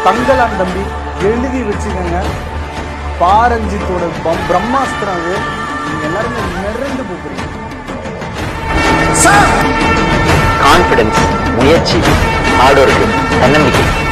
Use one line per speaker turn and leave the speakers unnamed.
தங்கலான் தம்பி, எழுதி வச்சுக்கோங்க. பாரஞ்சித்தோட பிரம்மாஸ்திரம் அது. நீங்க எல்லாருமே நிறைந்து போகிறீங்க.
கான்பிடன்ஸ், முயற்சி, ஹார்ட் ஒர்க், தன்னம்பிக்கை.